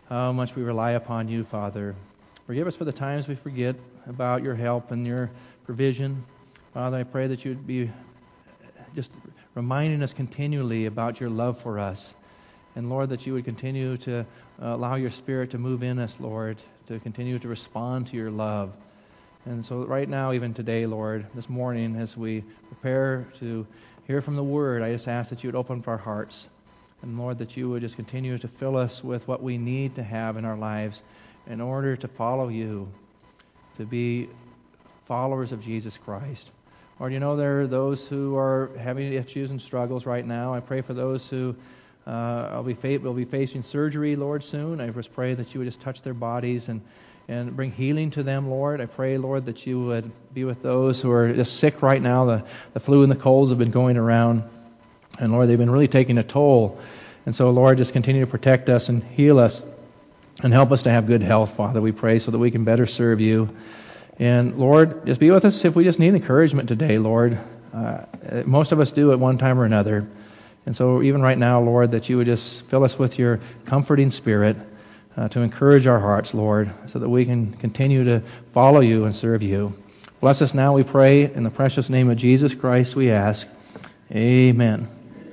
how much we rely upon you, Father. Forgive us for the times we forget about your help and your provision. Father, I pray that you would be just reminding us continually about your love for us. And Lord, that you would continue to allow your Spirit to move in us, Lord, to continue to respond to your love. And so right now, even today, Lord, this morning, as we prepare to hear from the Word, I just ask that you would open up our hearts. And Lord, that you would just continue to fill us with what we need to have in our lives in order to follow you, to be followers of Jesus Christ. Lord, you know there are those who are having issues and struggles right now. I pray for those who will be facing surgery, Lord, soon. I just pray that you would just touch their bodies and bring healing to them, Lord. I pray, Lord, that you would be with those who are just sick right now. The flu and the colds have been going around. And, Lord, they've been really taking a toll. And so, Lord, just continue to protect us and heal us and help us to have good health, Father, we pray, so that we can better serve you. And, Lord, just be with us if we just need encouragement today, Lord. Most of us do at one time or another. And so even right now, Lord, that you would just fill us with your comforting Spirit to encourage our hearts, Lord, so that we can continue to follow you and serve you. Bless us now, we pray. In the precious name of Jesus Christ, we ask. Amen.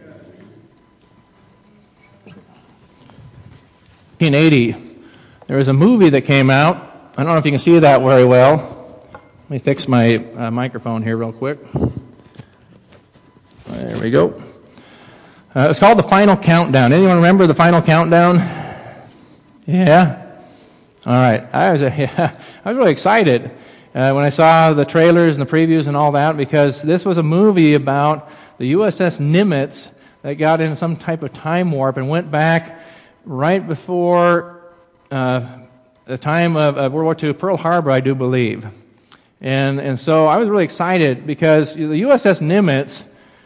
1980, there was a movie that came out. I don't know if you can see that very well. Let me fix my microphone here real quick. There we go. It's called The Final Countdown. Anyone remember The Final Countdown? Yeah? All right. I was really excited when I saw the trailers and the previews and all that, because this was a movie about the USS Nimitz that got in some type of time warp and went back right before the time of World War II, Pearl Harbor, I do believe. And so I was really excited because the USS Nimitz,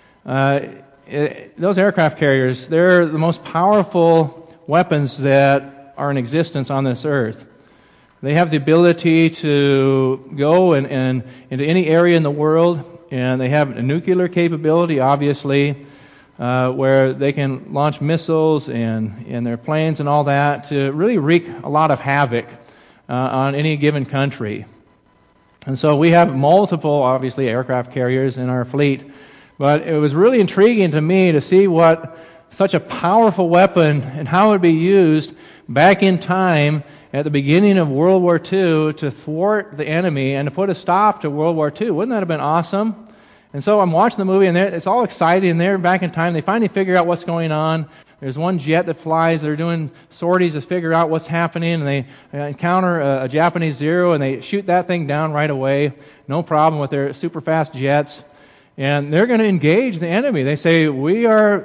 those aircraft carriers, they're the most powerful weapons that are in existence on this earth. They have the ability to go and into any area in the world, and they have a nuclear capability, obviously, where they can launch missiles and their planes and all that to really wreak a lot of havoc on any given country. And so we have multiple, obviously, aircraft carriers in our fleet. But it was really intriguing to me to see what such a powerful weapon and how it would be used back in time at the beginning of World War II to thwart the enemy and to put a stop to World War II. Wouldn't that have been awesome? And so I'm watching the movie, and it's all exciting. And they're back in time. They finally figure out what's going on. There's one jet that flies. They're doing sorties to figure out what's happening. And they encounter a Japanese Zero, and they shoot that thing down right away. No problem with their super fast jets. And they're going to engage the enemy. They say, we're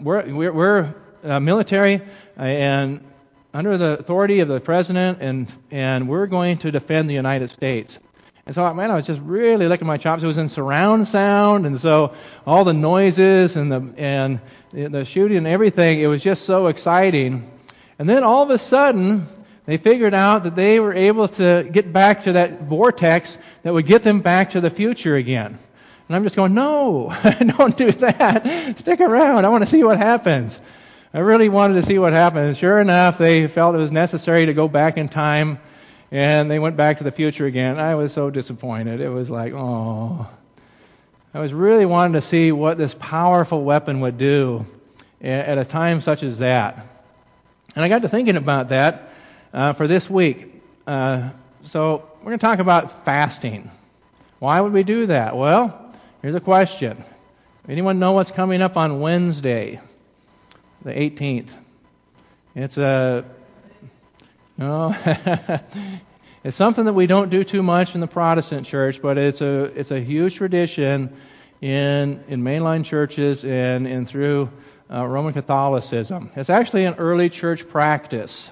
military and under the authority of the president, and we're going to defend the United States. And so, man, I was just really licking my chops. It was in surround sound, and so all the noises and the shooting and everything, it was just so exciting. And then all of a sudden, they figured out that they were able to get back to that vortex that would get them back to the future again. And I'm just going, no, don't do that. Stick around. I want to see what happens. I really wanted to see what happened. And sure enough, they felt it was necessary to go back in time, and they went back to the future again. I was so disappointed. It was like, oh. I was really wanting to see what this powerful weapon would do at a time such as that. And I got to thinking about that for this week. So we're going to talk about fasting. Why would we do that? Well, here's a question. Anyone know what's coming up on Wednesday, the 18th? It's something that we don't do too much in the Protestant church, but it's a huge tradition in mainline churches and through Roman Catholicism. It's actually an early church practice.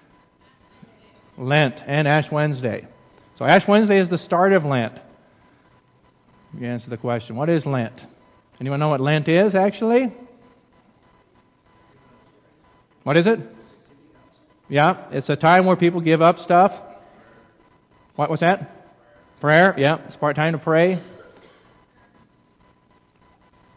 Lent and Ash Wednesday. So Ash Wednesday is the start of Lent. You answer the question. What is Lent? Anyone know what Lent is, actually? What is it? Yeah, it's a time where people give up stuff. What's that? Prayer. Yeah, it's part time to pray.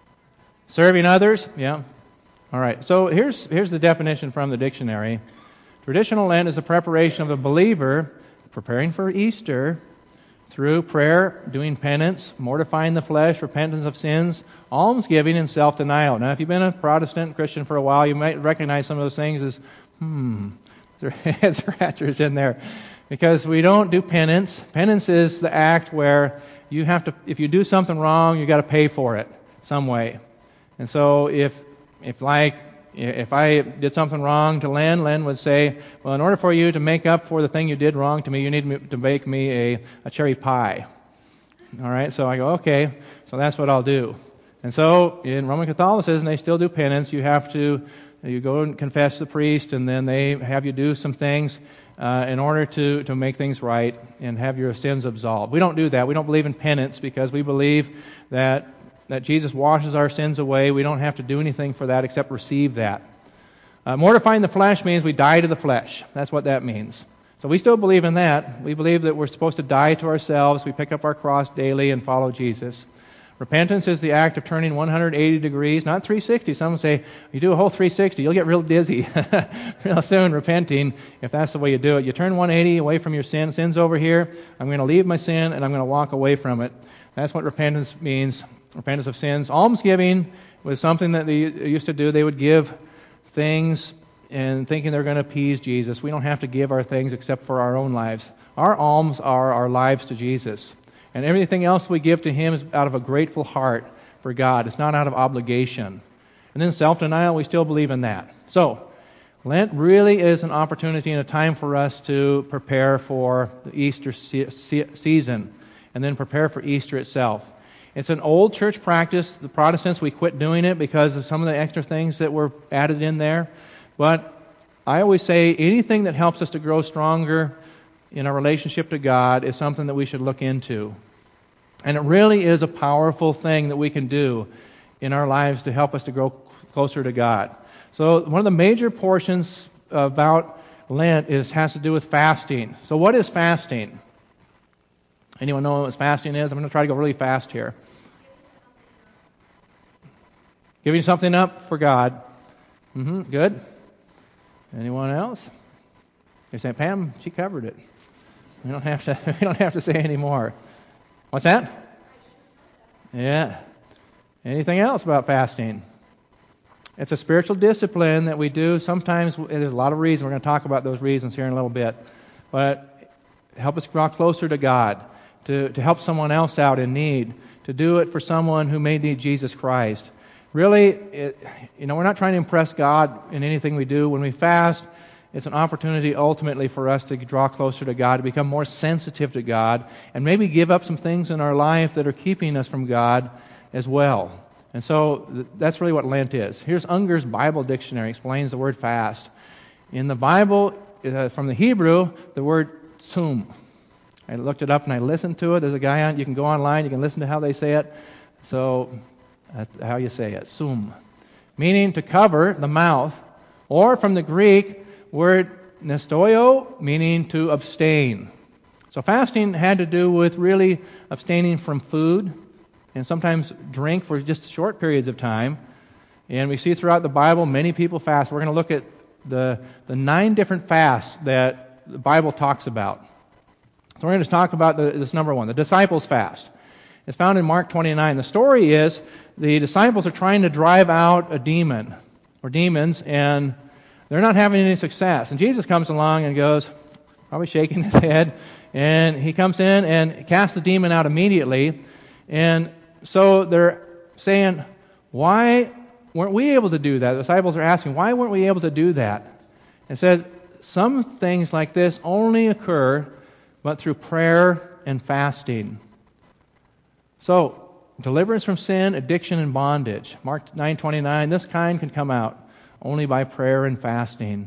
Serving others. Yeah. All right. So here's the definition from the dictionary. Traditional Lent is the preparation of the believer preparing for Easter through prayer, doing penance, mortifying the flesh, repentance of sins, almsgiving, and self-denial. Now, if you've been a Protestant Christian for a while, you might recognize some of those things as, there are head scratchers in there. Because we don't do penance. Penance is the act where you have to, if you do something wrong, you got to pay for it some way. And so if I did something wrong to Len would say, well, in order for you to make up for the thing you did wrong to me, you need to bake me a cherry pie. All right, so I go, okay, so that's what I'll do. And so in Roman Catholicism, they still do penance. You go and confess to the priest, and then they have you do some things in order to make things right and have your sins absolved. We don't do that. We don't believe in penance because we believe that Jesus washes our sins away. We don't have to do anything for that except receive that. Mortifying the flesh means we die to the flesh. That's what that means. So we still believe in that. We believe that we're supposed to die to ourselves. We pick up our cross daily and follow Jesus. Repentance is the act of turning 180 degrees, not 360. Some say, you do a whole 360, you'll get real dizzy real soon repenting if that's the way you do it. You turn 180 away from your sin. Sin's over here. I'm going to leave my sin and I'm going to walk away from it. That's what repentance means, repentance of sins. Almsgiving was something that they used to do. They would give things and thinking they're going to appease Jesus. We don't have to give our things except for our own lives. Our alms are our lives to Jesus. And everything else we give to Him is out of a grateful heart for God. It's not out of obligation. And then self-denial, we still believe in that. So, Lent really is an opportunity and a time for us to prepare for the Easter season and then prepare for Easter itself. It's an old church practice. The Protestants, we quit doing it because of some of the extra things that were added in there. But I always say anything that helps us to grow stronger in our relationship to God is something that we should look into. And it really is a powerful thing that we can do in our lives to help us to grow closer to God. So one of the major portions about Lent has to do with fasting. So what is fasting? Anyone know what fasting is? I'm going to try to go really fast here. Giving something up for God. Good. Anyone else? You're saying, Pam, she covered it. We don't have to say any more. What's that? Yeah. Anything else about fasting? It's a spiritual discipline that we do. Sometimes there's a lot of reasons. We're going to talk about those reasons here in a little bit. But help us draw closer to God, to help someone else out in need, to do it for someone who may need Jesus Christ. Really, we're not trying to impress God in anything we do. When we fast, it's an opportunity ultimately for us to draw closer to God, to become more sensitive to God, and maybe give up some things in our life that are keeping us from God as well. And so that's really what Lent is. Here's Unger's Bible Dictionary, explains the word fast. In the Bible, from the Hebrew, the word tsum. I looked it up and I listened to it. There's a guy on, you can go online, you can listen to how they say it. So that's how you say it, tsum. Meaning to cover the mouth, or from the Greek word nestoio, meaning to abstain. So fasting had to do with really abstaining from food and sometimes drink for just short periods of time. And we see throughout the Bible many people fast. We're going to look at the 9 different fasts that the Bible talks about. So we're going to talk about this number one, the disciples' fast. It's found in Mark 29. The story is the disciples are trying to drive out a demon or demons, and they're not having any success. And Jesus comes along and goes, probably shaking his head, and he comes in and casts the demon out immediately. And so they're saying, why weren't we able to do that? The disciples are asking, why weren't we able to do that? And said, some things like this only occur but through prayer and fasting. So, deliverance from sin, addiction, and bondage. Mark 9:29, this kind can come out only by prayer and fasting.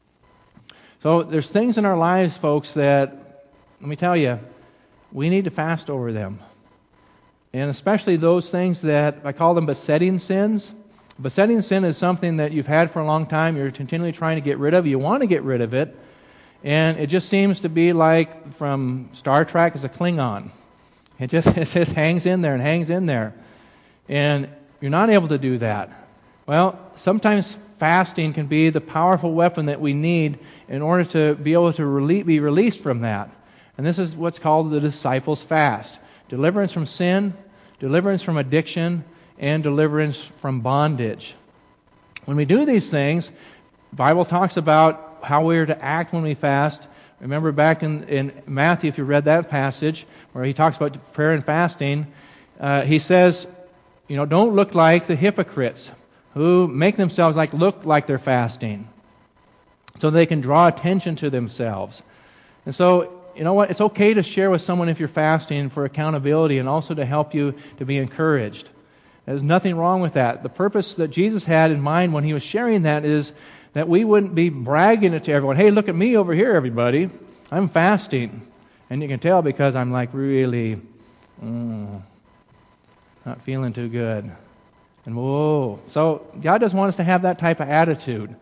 So there's things in our lives, folks, that, let me tell you, we need to fast over them. And especially those things that, I call them besetting sins. Besetting sin is something that you've had for a long time, you're continually trying to get rid of, you want to get rid of it, and it just seems to be like from Star Trek as a Klingon. It just hangs in there and hangs in there. And you're not able to do that. Well, sometimes fasting can be the powerful weapon that we need in order to be able to be released from that. And this is what's called the disciples' fast. Deliverance from sin, deliverance from addiction, and deliverance from bondage. When we do these things, the Bible talks about how we are to act when we fast. Remember back in Matthew, if you read that passage, where he talks about prayer and fasting, he says, don't look like the hypocrites who make themselves look like they're fasting so they can draw attention to themselves. And so, you know what? It's okay to share with someone if you're fasting for accountability and also to help you to be encouraged. There's nothing wrong with that. The purpose that Jesus had in mind when he was sharing that is that we wouldn't be bragging it to everyone. Hey, look at me over here, everybody. I'm fasting. And you can tell because I'm really not feeling too good. And whoa. So God doesn't want us to have that type of attitude.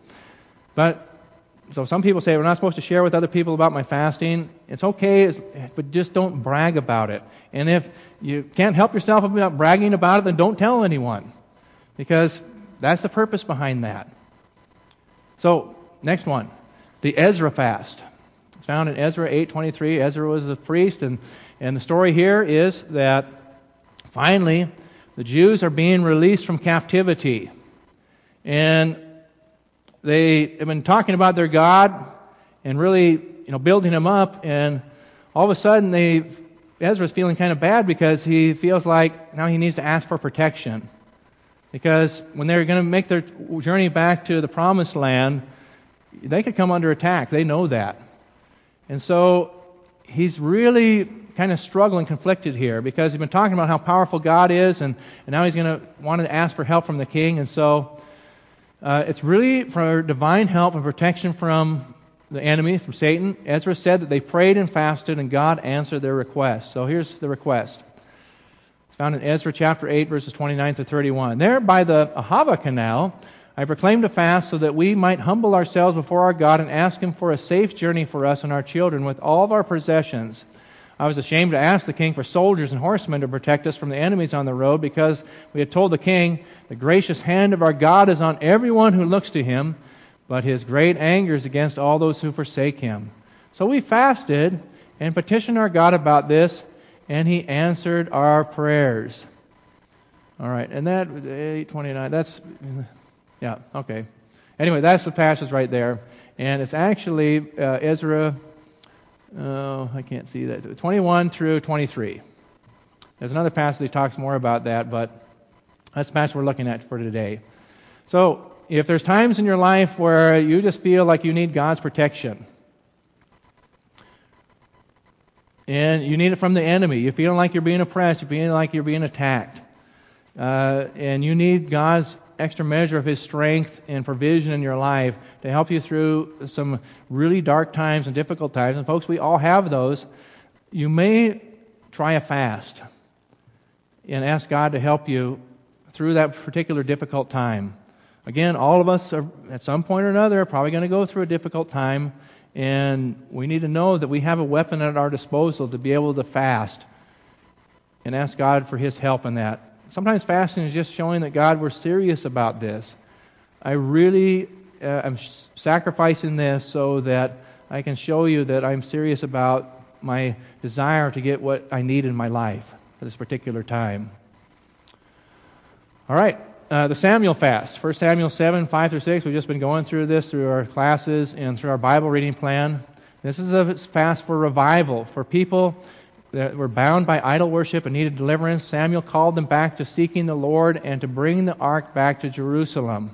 So some people say, we're not supposed to share with other people about my fasting. It's okay, but just don't brag about it. And if you can't help yourself about bragging about it, then don't tell anyone. Because that's the purpose behind that. So, next one. The Ezra fast. It's found in Ezra 8:23. Ezra was a priest, and the story here is that finally the Jews are being released from captivity. And they have been talking about their God and really, building him up, and all of a sudden Ezra's feeling kind of bad because he feels like now he needs to ask for protection. Because when they're going to make their journey back to the Promised Land, they could come under attack. They know that. And so he's really kind of struggling, conflicted here, because he's been talking about how powerful God is, and now he's going to want to ask for help from the king. And so it's really for divine help and protection from the enemy, from Satan. Ezra said that they prayed and fasted, and God answered their request. So here's the request. It's found in Ezra chapter 8, verses 29 to 31. There by the Ahava Canal, I proclaimed a fast so that we might humble ourselves before our God and ask Him for a safe journey for us and our children with all of our possessions. I was ashamed to ask the king for soldiers and horsemen to protect us from the enemies on the road, because we had told the king, the gracious hand of our God is on everyone who looks to Him, but His great anger is against all those who forsake Him. So we fasted and petitioned our God about this, and He answered our prayers. All right, and that 8:29. Okay. Anyway, that's the passage right there, and it's actually Ezra. I can't see that. 21 through 23. There's another passage that talks more about that, but that's the passage we're looking at for today. So, if there's times in your life where you just feel like you need God's protection, and you need it from the enemy, you're feeling like you're being oppressed, you're feeling like you're being attacked, and you need God's extra measure of His strength and provision in your life to help you through some really dark times and difficult times, and folks, we all have those, you may try a fast and ask God to help you through that particular difficult time. Again, all of us are, at some point or another, are probably going to go through a difficult time, and we need to know that we have a weapon at our disposal to be able to fast and ask God for His help in that. Sometimes fasting is just showing that, God, we're serious about this. I really am sacrificing this so that I can show you that I'm serious about my desire to get what I need in my life for this particular time. All right, the Samuel fast. 1 Samuel 7, 5 through 6. We've just been going through this through our classes and through our Bible reading plan. This is a fast for revival, for people that were bound by idol worship and needed deliverance. Samuel called them back to seeking the Lord and to bring the ark back to Jerusalem.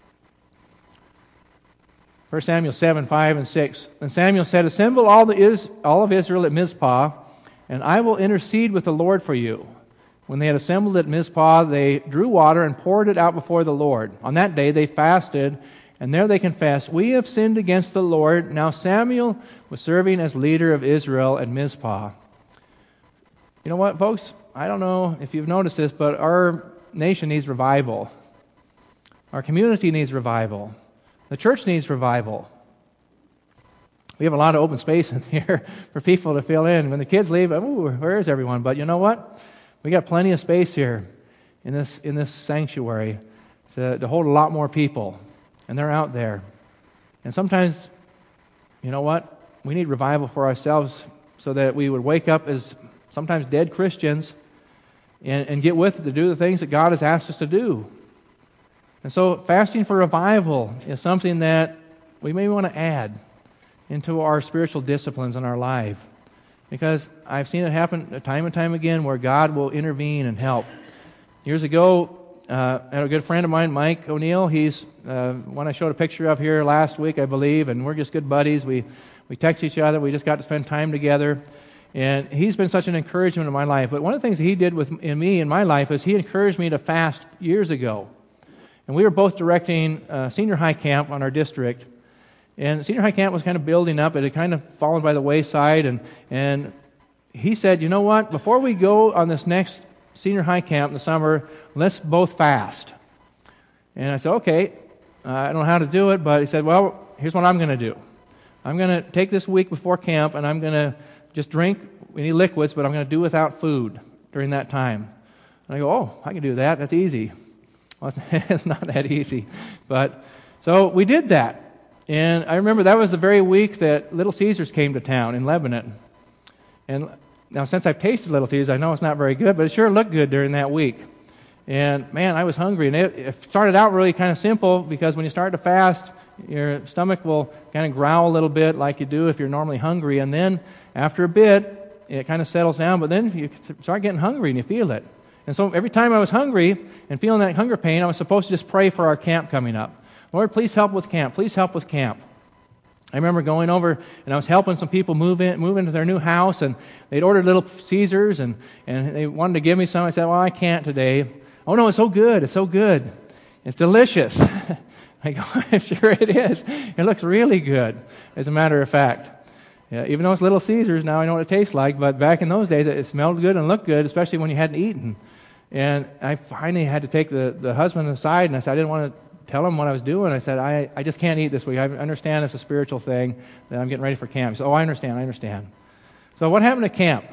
1 Samuel 7, 5 and 6. And Samuel said, assemble all of Israel at Mizpah, and I will intercede with the Lord for you. When they had assembled at Mizpah, they drew water and poured it out before the Lord. On that day they fasted, and there they confessed, we have sinned against the Lord. Now Samuel was serving as leader of Israel at Mizpah. You know what, folks? I don't know if you've noticed this, but our nation needs revival. Our community needs revival. The church needs revival. We have a lot of open space in here for people to fill in. When the kids leave, ooh, where is everyone? But you know what? We got plenty of space here in this sanctuary to hold a lot more people. and they're out there. And sometimes, you know what? We need revival for ourselves so that we would wake up as sometimes dead Christians and get with it to do the things that God has asked us to do. And so fasting for revival is something that we may want to add into our spiritual disciplines in our life. Because I've seen it happen time and time again where God will intervene and help. Years ago, I had a good friend of mine, Mike O'Neill. He's one I showed a picture of here last week, I believe, and we're just good buddies. We text each other. We just got to spend time together. And he's been such an encouragement in my life. But one of the things he did in me in my life is he encouraged me to fast years ago. And we were both directing senior high camp on our district. And senior high camp was kind of building up. It had kind of fallen by the wayside. And he said, you know what? Before we go on this next senior high camp in the summer, let's both fast. And I said, okay. I don't know how to do it, but he said, well, here's what I'm going to do. I'm going to take this week before camp, and I'm going to just drink any liquids, but I'm going to do without food during that time. And I go, oh, I can do that. That's easy. Well, it's not that easy. But so we did that. And I remember that was the very week that Little Caesars came to town in Lebanon. And now since I've tasted Little Caesars, I know it's not very good, but it sure looked good during that week. And man, I was hungry. And it started out really kind of simple because when you start to fast, your stomach will kind of growl a little bit like you do if you're normally hungry. And then after a bit, it kind of settles down. But then you start getting hungry and you feel it. And so every time I was hungry and feeling that hunger pain, I was supposed to just pray for our camp coming up. Lord, please help with camp. Please help with camp. I remember going over and I was helping some people move into their new house, and they'd ordered Little Caesars and they wanted to give me some. I said, well, I can't today. Oh no, it's so good. It's so good. It's delicious. I go, I'm sure it is. It looks really good, as a matter of fact. Yeah, even though it's Little Caesars, now I know what it tastes like, but back in those days it smelled good and looked good, especially when you hadn't eaten. And I finally had to take the husband aside, and I said, I didn't want to tell him what I was doing. I said, I just can't eat this week. I understand it's a spiritual thing, that I'm getting ready for camp. He said, oh, I understand. So what happened at camp?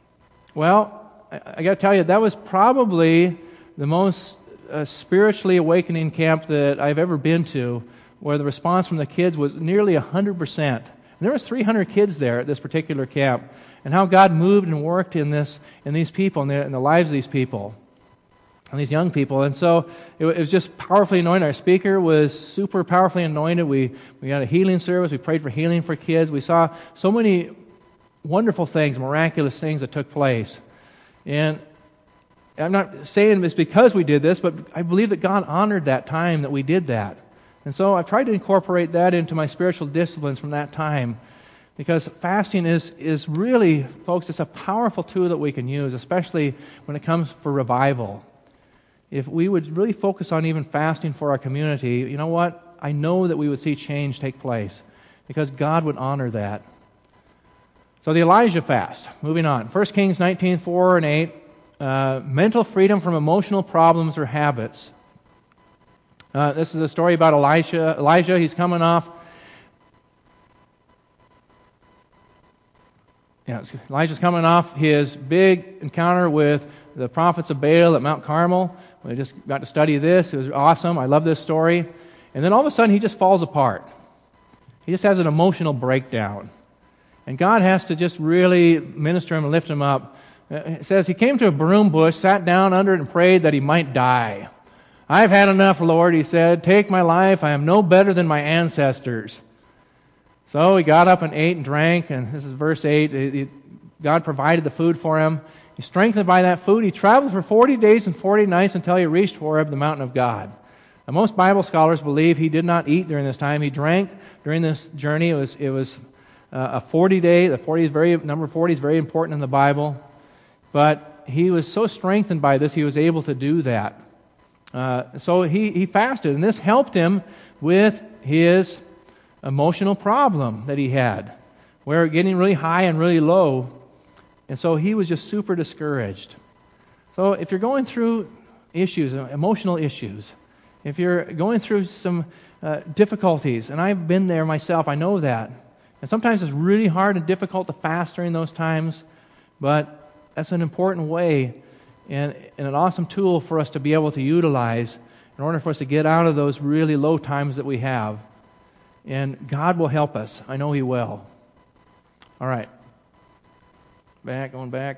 Well, I got to tell you, that was probably the most spiritually awakening camp that I've ever been to, where the response from the kids was nearly 100%. And there was 300 kids there at this particular camp, and how God moved and worked in these people, in the lives of these people. And these young people. And so it was just powerfully anointed. Our speaker was super powerfully anointed. We got a healing service. We prayed for healing for kids. We saw so many wonderful things, miraculous things that took place. And I'm not saying it's because we did this, but I believe that God honored that time that we did that. And so I've tried to incorporate that into my spiritual disciplines from that time. Because fasting is really, folks, it's a powerful tool that we can use, especially when it comes for revival. If we would really focus on even fasting for our community, you know what? I know that we would see change take place because God would honor that. So the Elijah fast. Moving on. 1 Kings 19:4 and 8. Mental freedom from emotional problems or habits. This is a story about Elijah. Elijah, he's coming off. Elijah's coming off his big encounter with the prophets of Baal at Mount Carmel. We just got to study this. It was awesome. I love this story. And then all of a sudden, he just falls apart. He just has an emotional breakdown. And God has to just really minister him and lift him up. It says he came to a broom bush, sat down under it, and prayed that he might die. I've had enough, Lord, he said. Take my life. I am no better than my ancestors. So he got up and ate and drank. And this is verse 8. God provided the food for him. He's strengthened by that food. He traveled for 40 days and 40 nights until he reached Horeb, the mountain of God. Now, most Bible scholars believe he did not eat during this time. He drank during this journey. It was a 40-day. Number 40 is very important in the Bible. But he was so strengthened by this, he was able to do that. So he fasted, and this helped him with his emotional problem that he had, where getting really high and really low. And so he was just super discouraged. So if you're going through issues, emotional issues, if you're going through some difficulties, and I've been there myself, I know that. And sometimes it's really hard and difficult to fast during those times, but that's an important way and an awesome tool for us to be able to utilize in order for us to get out of those really low times that we have. And God will help us. I know He will. All right. Going back.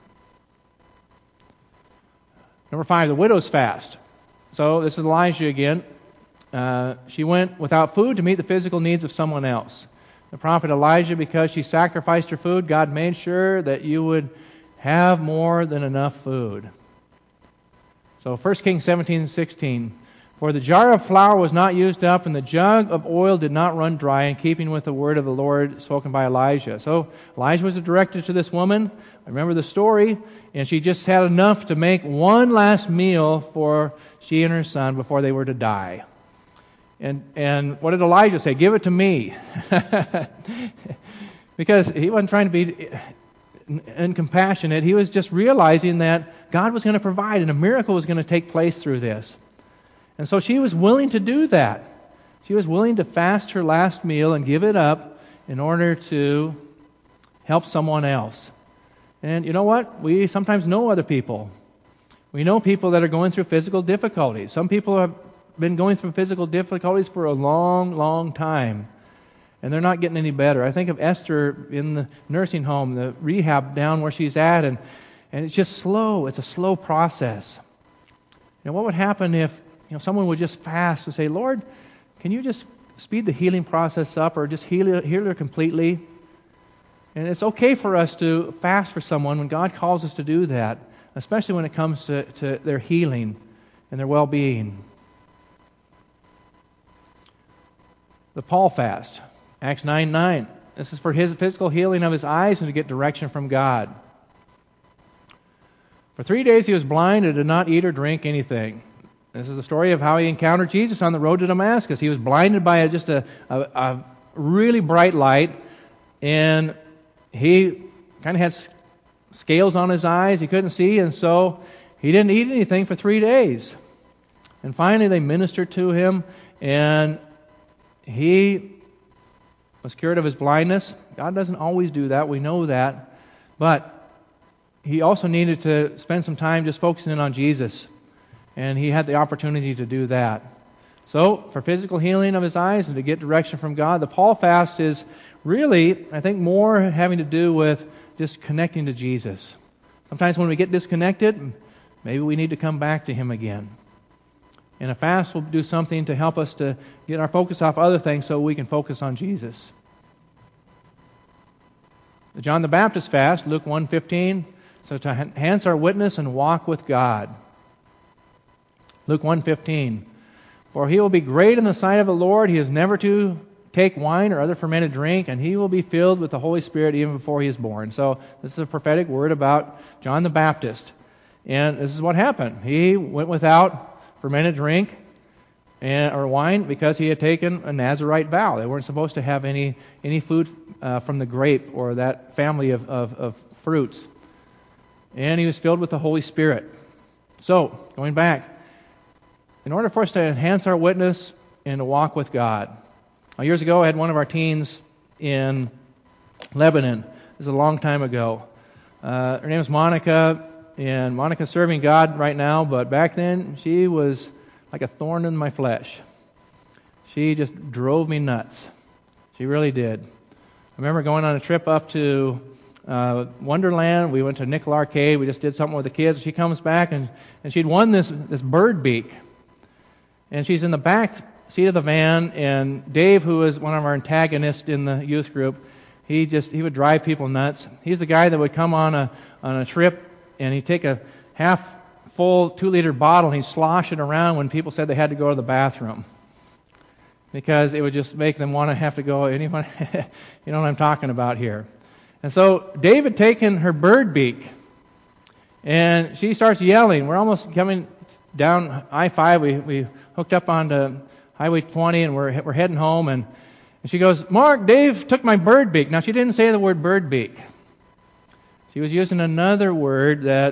Number 5, the widow's fast. So this is Elijah again. She went without food to meet the physical needs of someone else. The prophet Elijah, because she sacrificed her food, God made sure that you would have more than enough food. So 1 Kings 17:16. For the jar of flour was not used up, and the jug of oil did not run dry, in keeping with the word of the Lord spoken by Elijah. So Elijah was directed to this woman. I remember the story, and she just had enough to make one last meal for she and her son before they were to die. And what did Elijah say? Give it to me. Because he wasn't trying to be incompassionate. He was just realizing that God was going to provide, and a miracle was going to take place through this. And so she was willing to do that. She was willing to fast her last meal and give it up in order to help someone else. And you know what? We sometimes know other people. We know people that are going through physical difficulties. Some people have been going through physical difficulties for a long, long time, and they're not getting any better. I think of Esther in the nursing home, the rehab down where she's at, and it's just slow. It's a slow process. And what would happen if someone would just fast and say, Lord, can you just speed the healing process up, or just heal her completely? And it's okay for us to fast for someone when God calls us to do that, especially when it comes to their healing and their well-being. The Paul fast, Acts 9:9. This is for his physical healing of his eyes and to get direction from God. For 3 days he was blind and did not eat or drink anything. This is the story of how he encountered Jesus on the road to Damascus. He was blinded by just a really bright light, and he kind of had scales on his eyes. He couldn't see, and so he didn't eat anything for 3 days. And finally they ministered to him, and he was cured of his blindness. God doesn't always do that. We know that. But he also needed to spend some time just focusing in on Jesus. And he had the opportunity to do that. So, for physical healing of his eyes and to get direction from God, the Paul fast is really, I think, more having to do with just connecting to Jesus. Sometimes when we get disconnected, maybe we need to come back to Him again. And a fast will do something to help us to get our focus off other things so we can focus on Jesus. The John the Baptist fast, Luke 1:15, so to enhance our witness and walk with God. Luke 1:15, for he will be great in the sight of the Lord. He is never to take wine or other fermented drink, and he will be filled with the Holy Spirit even before he is born. So this is a prophetic word about John the Baptist. And this is what happened. He went without fermented drink or wine because he had taken a Nazirite vow. They weren't supposed to have any food from the grape or that family of fruits. And he was filled with the Holy Spirit. So, going back, in order for us to enhance our witness and to walk with God. Years ago, I had one of our teens in Lebanon. This is a long time ago. Her name is Monica, and Monica's serving God right now, but back then, she was like a thorn in my flesh. She just drove me nuts. She really did. I remember going on a trip up to Wonderland. We went to Nickel Arcade. We just did something with the kids. She comes back, and she'd won this bird beak. And she's in the back seat of the van, and Dave, who is one of our antagonists in the youth group, he would drive people nuts. He's the guy that would come on a trip, and he'd take a half full 2-liter bottle and he'd slosh it around when people said they had to go to the bathroom, because it would just make them want to have to go. Anyone, you know what I'm talking about here. And so Dave had taken her bird beak, and she starts yelling. We're almost coming down I-5. We hooked up onto Highway 20, and we're heading home, and she goes, Mark, Dave took my bird beak. Now, she didn't say the word bird beak. She was using another word that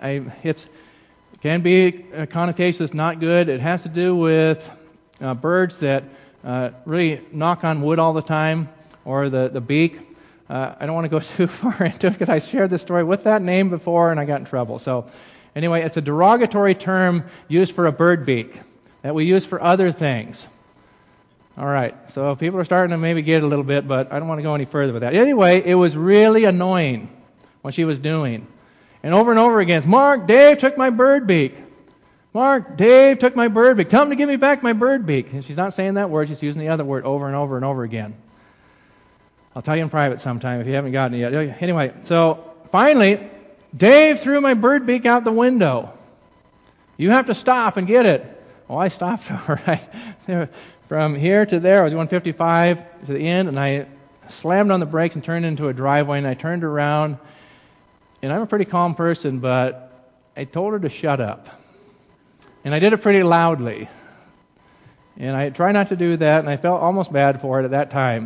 can be a connotation that's not good. It has to do with birds that really knock on wood all the time, or the beak. I don't want to go too far into it because I shared this story with that name before and I got in trouble. So anyway, it's a derogatory term used for a bird beak. that we use for other things. All right, so people are starting to maybe get a little bit, but I don't want to go any further with that. Anyway, it was really annoying what she was doing. And over again, Mark, Dave took my bird beak. Mark, Dave took my bird beak. Tell him to give me back my bird beak. And she's not saying that word, she's using the other word over and over again. I'll tell you in private sometime if you haven't gotten it yet. Anyway, so finally, Dave threw my bird beak out the window. You have to stop and get it. Well, I stopped right from here to there. I was going 55 to the end, and I slammed on the brakes and turned into a driveway, and I turned around, and I'm a pretty calm person, but I told her to shut up. And I did it pretty loudly. And I try not to do that, and I felt almost bad for it at that time.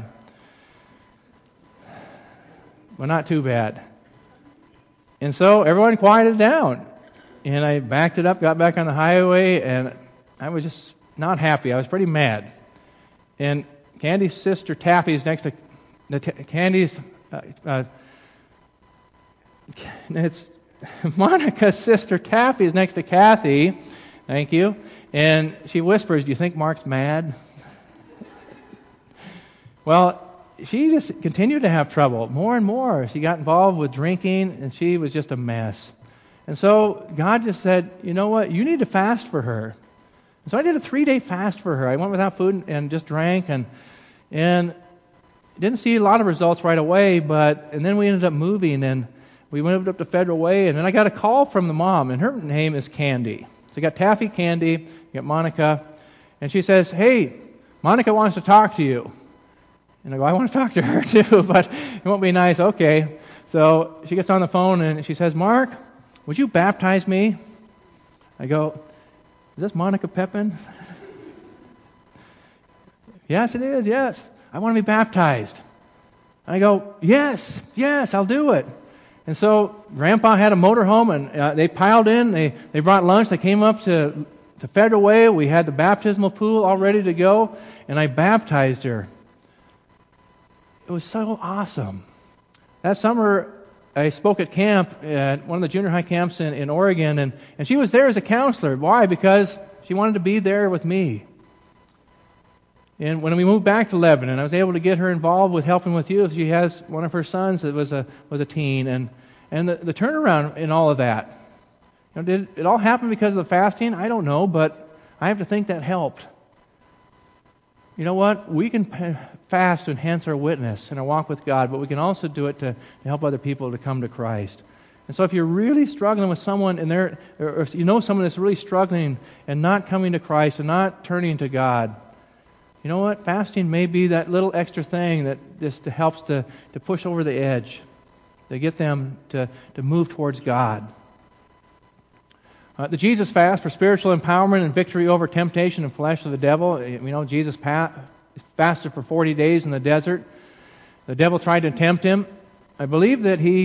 But not too bad. And so everyone quieted down. And I backed it up, got back on the highway, and I was just not happy. I was pretty mad. And Candy's sister Taffy's next to it's Monica's sister Taffy is next to Kathy. Thank you. And she whispers, "Do you think Mark's mad?" Well, she just continued to have trouble more and more. She got involved with drinking, and she was just a mess. And so God just said, "You know what? You need to fast for her." And so I did a 3-day fast for her. I went without food and just drank, and didn't see a lot of results right away. And then we ended up moving, and we moved up to Federal Way, and then I got a call from the mom, and her name is Candy. So you got Taffy, Candy, you got Monica, and she says, "Hey, Monica wants to talk to you." And I go, "I want to talk to her too, but it won't be nice." Okay. So she gets on the phone and she says, "Mark, would you baptize me?" I go, "Is this Monica Pepin?" "Yes, it is, yes. I want to be baptized." I go, yes, I'll do it." And so Grandpa had a motorhome, and they piled in. They brought lunch. They came up to Federal Way. We had the baptismal pool all ready to go, and I baptized her. It was so awesome. That summer, I spoke at camp at one of the junior high camps in Oregon, and she was there as a counselor. Why? Because she wanted to be there with me. And when we moved back to Lebanon, I was able to get her involved with helping with youth. She has one of her sons that was a teen, and the turnaround in all of that. Did it all happen because of the fasting? I don't know, but I have to think that helped. You know what? We can fast to enhance our witness and our walk with God, but we can also do it to help other people to come to Christ. And so if you're really struggling with someone or if you know someone that's really struggling and not coming to Christ and not turning to God, you know what? Fasting may be that little extra thing that just helps to push over the edge, to get them to move towards God. The Jesus fast for spiritual empowerment and victory over temptation and flesh of the devil. Jesus fasted for 40 days in the desert. The devil tried to tempt him. I believe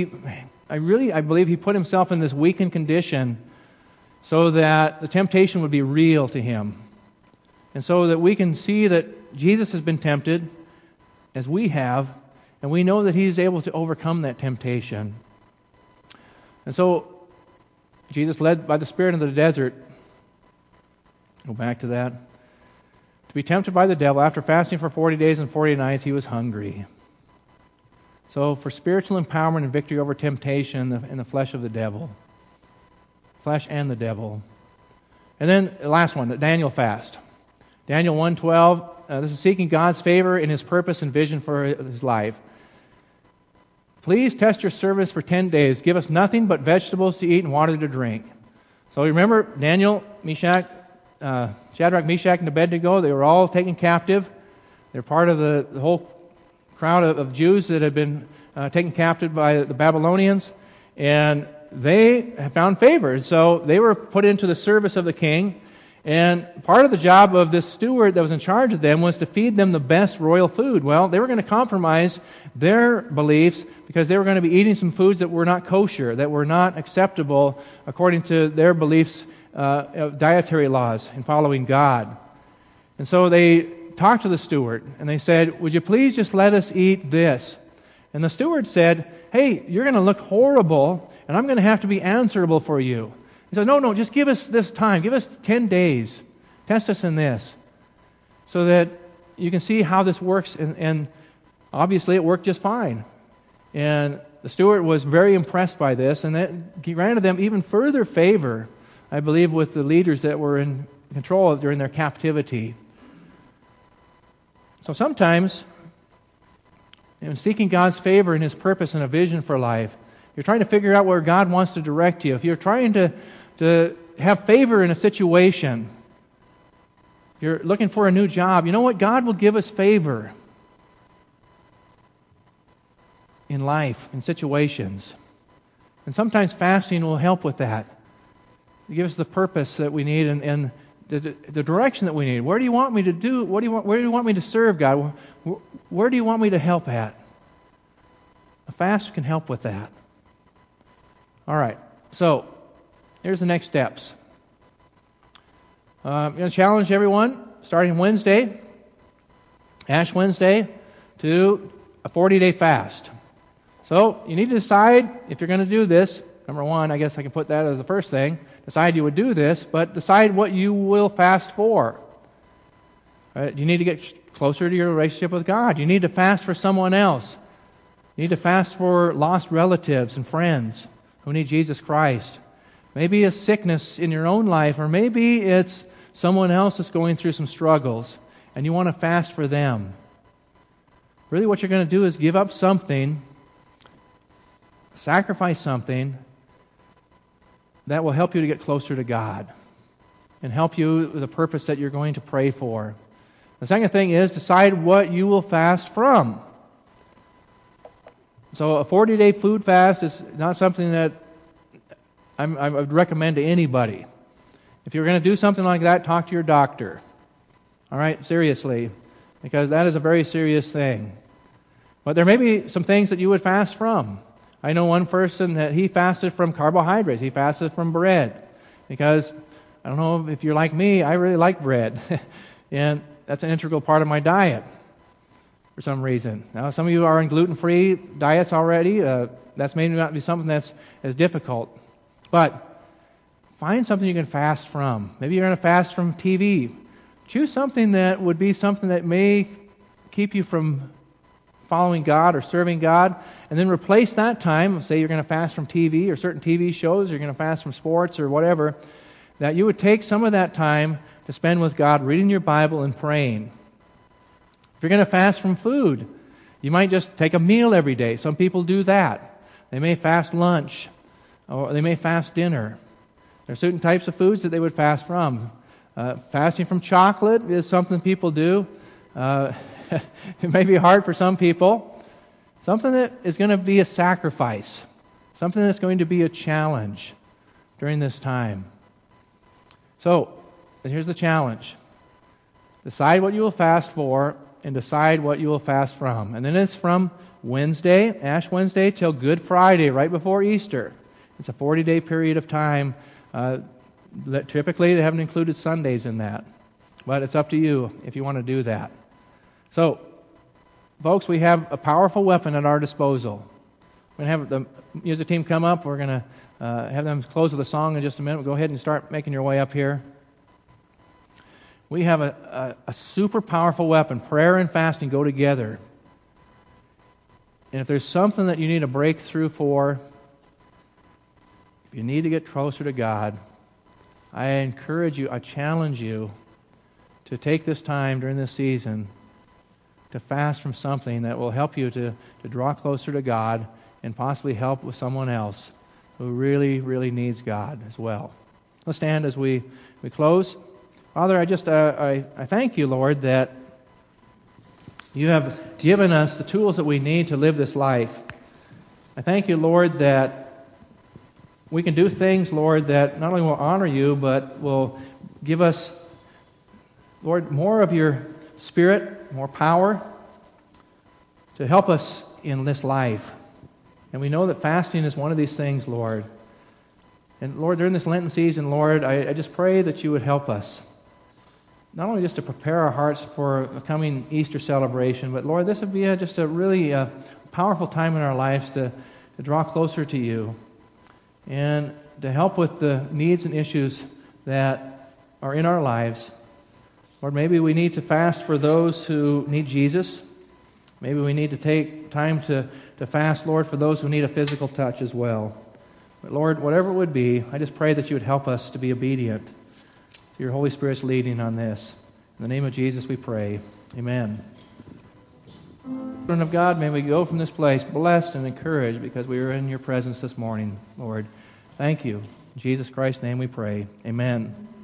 he put himself in this weakened condition so that the temptation would be real to him. And so that we can see that Jesus has been tempted, as we have, and we know that He is able to overcome that temptation. And so, Jesus led by the Spirit into the desert. Go back to that. To be tempted by the devil, after fasting for 40 days and 40 nights, He was hungry. So, for spiritual empowerment and victory over temptation in the flesh of the devil. Flesh and the devil. And then, the last one, the Daniel fast. Daniel 1:12, this is seeking God's favor in His purpose and vision for His life. "Please test your service for 10 days. Give us nothing but vegetables to eat and water to drink." So remember, Daniel, Shadrach, Meshach, and Abednego, they were all taken captive. They're part of the whole crowd of Jews that had been taken captive by the Babylonians. And they have found favor. So they were put into the service of the king. And part of the job of this steward that was in charge of them was to feed them the best royal food. Well, they were going to compromise their beliefs because they were going to be eating some foods that were not kosher, that were not acceptable according to their beliefs of dietary laws in following God. And so they talked to the steward and they said, "Would you please just let us eat this?" And the steward said, "Hey, you're going to look horrible and I'm going to have to be answerable for you." He said, No, just give us this time. Give us 10 days. Test us in this so that you can see how this works. And obviously it worked just fine. And the steward was very impressed by this, and that granted them even further favor, I believe, with the leaders that were in control during their captivity. So sometimes, in seeking God's favor and His purpose and a vision for life, you're trying to figure out where God wants to direct you. If you're trying to have favor in a situation, you're looking for a new job, you know what? God will give us favor in life, in situations. And sometimes fasting will help with that. It gives us the purpose that we need and the direction that we need. Where do you want me to do? Where do you want me to serve, God? Where do you want me to help at? A fast can help with that. All right. So, here's the next steps. I'm going to challenge everyone, starting Wednesday, Ash Wednesday, to a 40-day fast. So, you need to decide if you're going to do this. Number one, I guess I can put that as the first thing. Decide you would do this, but decide what you will fast for. Right? You need to get closer to your relationship with God. You need to fast for someone else. You need to fast for lost relatives and friends who need Jesus Christ. Maybe a sickness in your own life, or maybe it's someone else that's going through some struggles, and you want to fast for them. Really what you're going to do is give up something, sacrifice something that will help you to get closer to God and help you with the purpose that you're going to pray for. The second thing is decide what you will fast from. So a 40-day food fast is not something that I would recommend to anybody. If you're going to do something like that, talk to your doctor. All right, seriously, because that is a very serious thing. But there may be some things that you would fast from. I know one person that he fasted from carbohydrates. He fasted from bread because, I don't know if you're like me, I really like bread. And that's an integral part of my diet for some reason. Now, some of you are on gluten-free diets already. That's maybe not be something that's as difficult. But find something you can fast from. Maybe you're going to fast from TV. Choose something that would be something that may keep you from following God or serving God, and then replace that time. Say you're going to fast from TV or certain TV shows, you're going to fast from sports or whatever, that you would take some of that time to spend with God, reading your Bible and praying. If you're going to fast from food, you might just take a meal every day. Some people do that. They may fast lunch, or they may fast dinner. There are certain types of foods that they would fast from. Fasting from chocolate is something people do. It may be hard for some people. Something that is going to be a sacrifice. Something that's going to be a challenge during this time. So, here's the challenge. Decide what you will fast for and decide what you will fast from. And then it's from Wednesday, Ash Wednesday, till Good Friday, right before Easter. It's a 40-day period of time. Typically, they haven't included Sundays in that. But it's up to you if you want to do that. So, folks, we have a powerful weapon at our disposal. We're going to have the music team come up. We're going to have them close with a song in just a minute. Go ahead and start making your way up here. We have a super powerful weapon. Prayer and fasting go together. And if there's something that you need a breakthrough for, if you need to get closer to God, I encourage you, I challenge you to take this time during this season to fast from something that will help you to draw closer to God and possibly help with someone else who really, really needs God as well. Let's stand as we close. Father, I thank you, Lord, that you have given us the tools that we need to live this life. I thank you, Lord, that we can do things, Lord, that not only will honor you, but will give us, Lord, more of your Spirit, more power to help us in this life. And we know that fasting is one of these things, Lord. And Lord, during this Lenten season, Lord, I just pray that you would help us. Not only just to prepare our hearts for the coming Easter celebration, but Lord, this would be just a really powerful time in our lives to draw closer to you and to help with the needs and issues that are in our lives Lord, maybe we need to fast for those who need Jesus. Maybe we need to take time to fast, Lord, for those who need a physical touch as well. But Lord, whatever it would be, I just pray that you would help us to be obedient to your Holy Spirit's leading on this. In the name of Jesus we pray. Amen. Children of God, may we go from this place blessed and encouraged because we are in your presence this morning, Lord. Thank you. In Jesus Christ's name we pray. Amen.